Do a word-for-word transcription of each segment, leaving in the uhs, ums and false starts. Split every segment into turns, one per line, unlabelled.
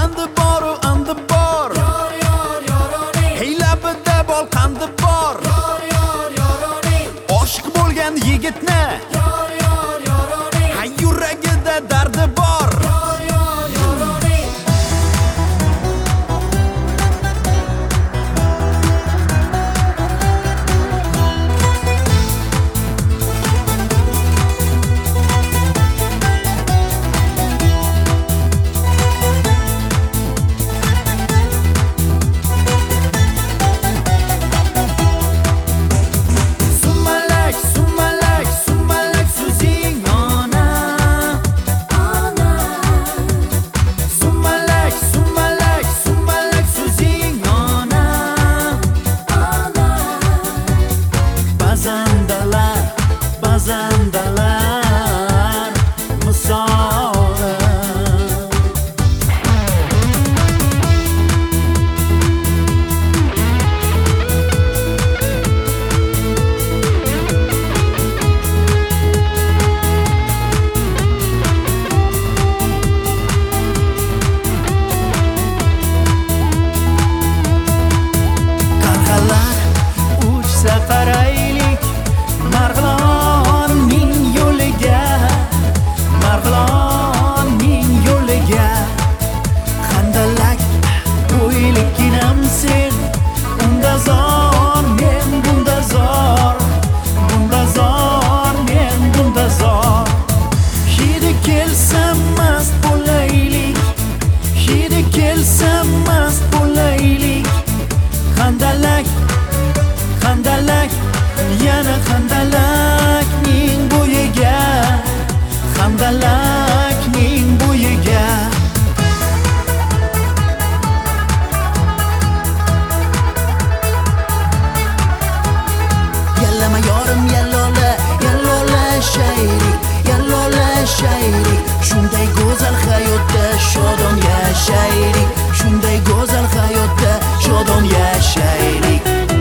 andi boru andi bor.
Yor yor yoroni,
Hey labida bol qandi bor.
yor yor yoroni,
Oshiq bo'lgan yigitni
yor yor yoroni,
hay yuragida dardi bor.
yor yor yoroni.
Sumalak, sumalak, sumalak so'zing ona.
Ona,
Sumalak, sumalak, sumalak so'zing ona.
ona,
Bazandalar, bazandalar misoli. Qarg'alar uchsa qaraylik Marg'ilonning yo'liga, Marg'ilonning yo'liga. Qandalak bo'yliginam sen, unda zor men bunda zor, bunda zor men bunda zor. Hidi kelsa mast bo'laylik, hidi kelsa mast bo'laylik. Qandalak, qandalak, yana qandalakning bo'yiga, qandalakning bo'yiga. Yallama yorim yallola, yallola shayrik, yallola shayrik. Shunday go'zal hayotda shodon yashaylik, shunday go'zal hayotda shodon yashaylik.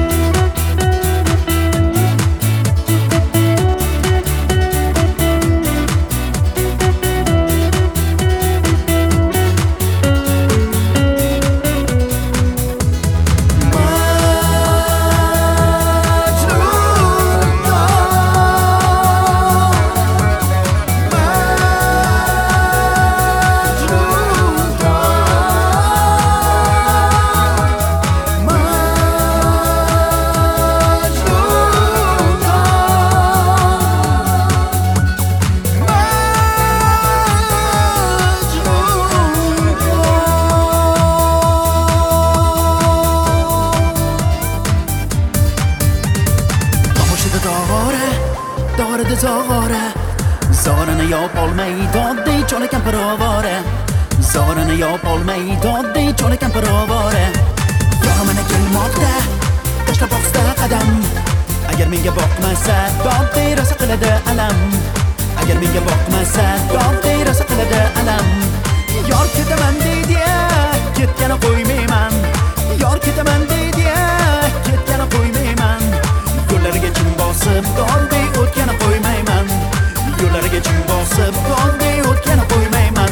Dorida zog'ora, zorini yopolmay dodday chola kampir ovora. Zorini yopolmay dodday chola kampir ovora. Yomana kelmoqda, tashlab boqsa qadam. Agar menga boqmasa, dodday rosa qiladi alam. Agar menga boqmasa, dodday rosa qiladi alam. Yor ketaman deydi, ketgani qo'ymayman. Yor ketaman deydi, ketgani qo'ymayman. Yo'llariga chin bosib, dodday o'tgani qo'ymayman. Yo'llariga chin bosib, dodday o'tgani qo'ymayman.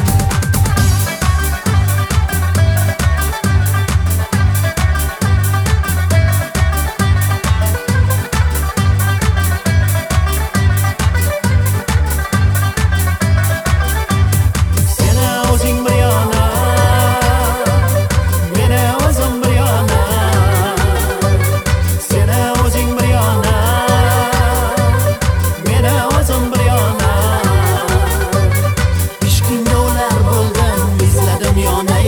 Seni o'zing bir yona, meni o'zim bir yona. Seni o'zing bir yona, meni o'zim bir yona. Ishqingda ular bo'ldim, izladim yona